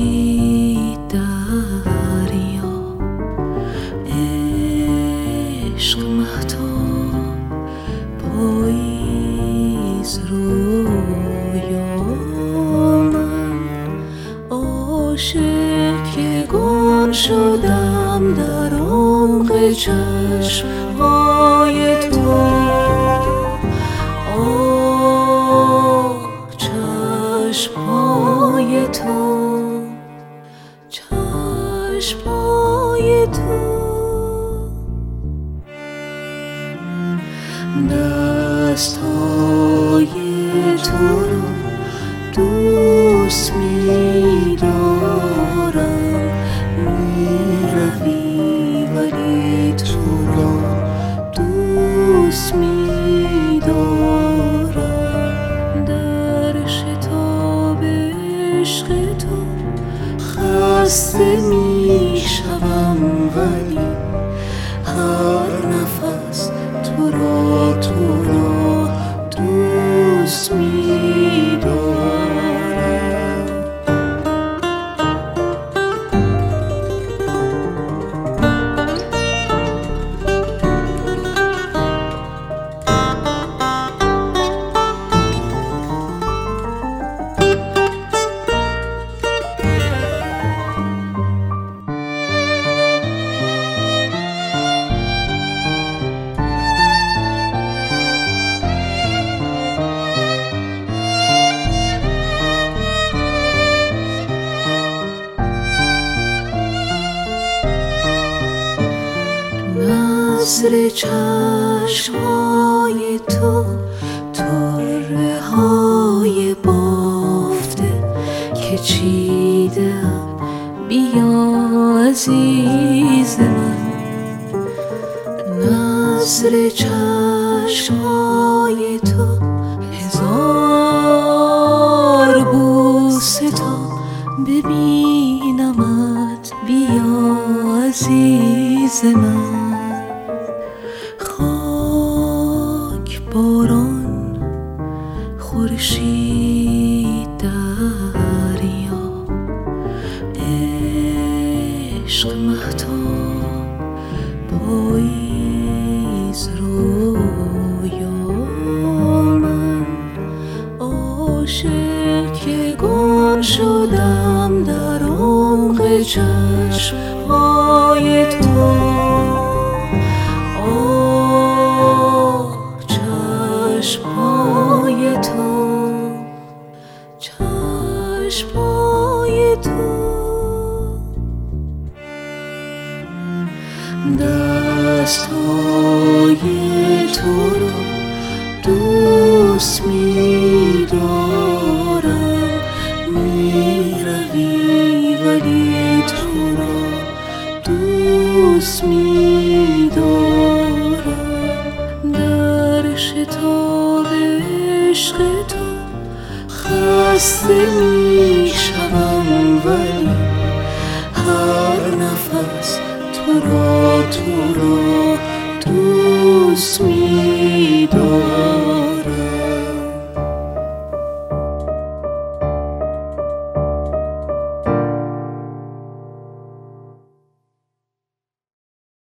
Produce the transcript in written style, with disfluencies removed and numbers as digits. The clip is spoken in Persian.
خورشید دریا، عشق مهتاب پاییز رویا، من عاشق که گم شدم در عمق چشم‌های تو. چشم‌های تو، چشم‌های تو، دست‌های تو رو دوست می‌دارم، می‌روی ولی تو را دوست می‌دارم. در شتاب عشق تو خسته می‌شوم، ولی هر نفس تو را دوست می‌دارم. نظر چشم‌های تو، طرح‌های بافته که چیدم، بیا عزیز من. نظر چشم‌های تو، هزار بوسه تا ببینمت، بیا عزیز من. خاک باران خورشید دریا، عشق مهتاب پاییز رویا، من عاشق که گم شدم در عمق چشم‌های تو. چشم‌های تو، چشم‌های تو، دست‌های تو رو دوست می‌دارم، می‌روی ولی تو را دوست می‌دارم. در شتاب عشق تو خسته می‌شوم، ولی هر نفس تو را دوست می‌دارم.